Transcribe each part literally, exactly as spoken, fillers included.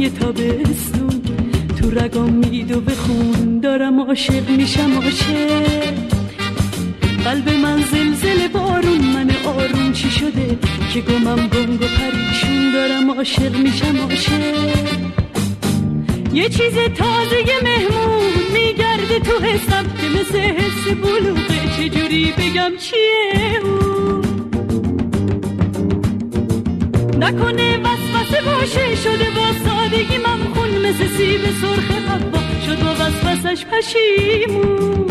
یه تابستون تو رگام میدو بخون، دارم عاشق میشم عاشق. قلب من زلزله بارون، من آروم چی شده که گمم گنگ و پریشون، دارم عاشق میشم عاشق. یه چیز تازه مهمون میگرده تو حسم که مثل حس بلوغه، چجوری بگم چیه اون؟ نکنه وسوسه باشه، شده با سادگی ممخون، مثل سیب سرخ حوا شد با وسوسش پشیمون.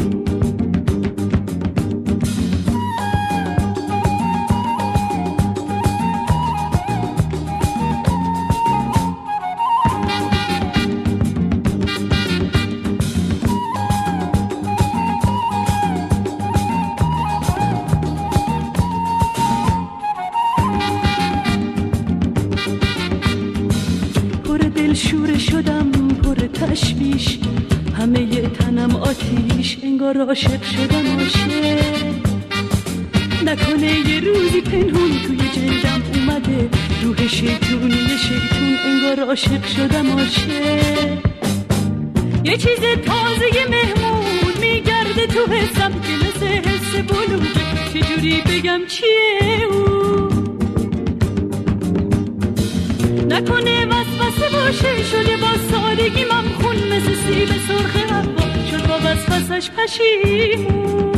شوره شدم پر تشویش، همه ی تنم آتیش، انگار عاشق شدم عاشق. نکنه یه روزی پنهون توی جلدم اومده روح شیطونی شیطون، انگار عاشق شدم عاشق. یه چیز تازه مهمون میگرده تو حسم که مثل حس بلوغه، چجوری بگم چیه اون؟ نکنه وسوسه باشه، شده با سادگی ممخون، مثل سیب سرخ حوا شد با وسوسش پشیمون.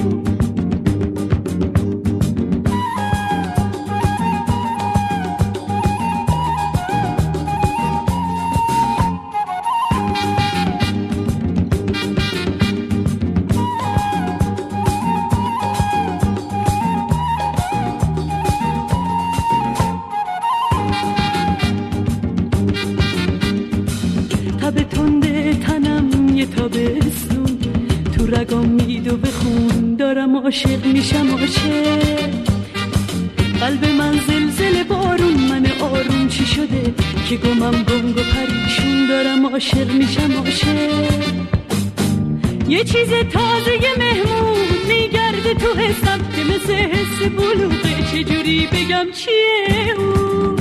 تب تنده تنم یه تابستون تو رگام میدو بخون، دارم عاشق میشم عاشق. قلب من زلزله بارون، من آروم چی شده که گمم گنگ و پریشون، دارم عاشق میشم عاشق. یه چیز تازه مهمون میگرده تو حسم که مثل حس بلوغه، چجوری بگم چیه اون؟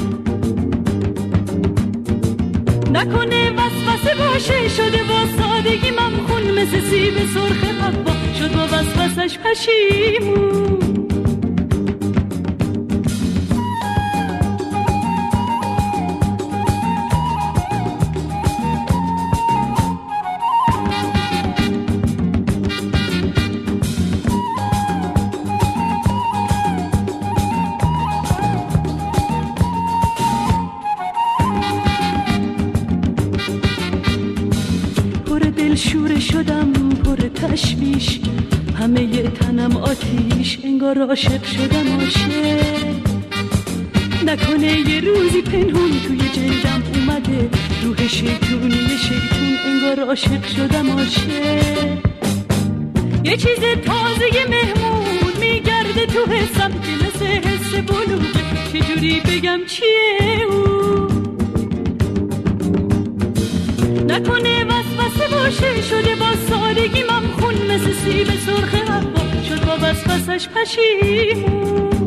نکنه وسوسه باشه، شده با سادگی ممخون، مثل سیب سرخ حوا شد با وسوسش پشیمون. شوره شدم پر تشویش، همه ی تنم آتیش، انگار عاشق شدم عاشق. نکنه یه روزی پنهون توی جلدم اومده روح شیطونی شیطون، انگار عاشق شدم عاشق. یه چیز تازه مهمون میگرده تو حسم که مثل حس بلوغه، چجوری بگم چیه اون؟ نکنه وسوسه باشه، شده با سادگی ممخون، مثل سیب سرخ حوا شد با وسوسش پشیمون.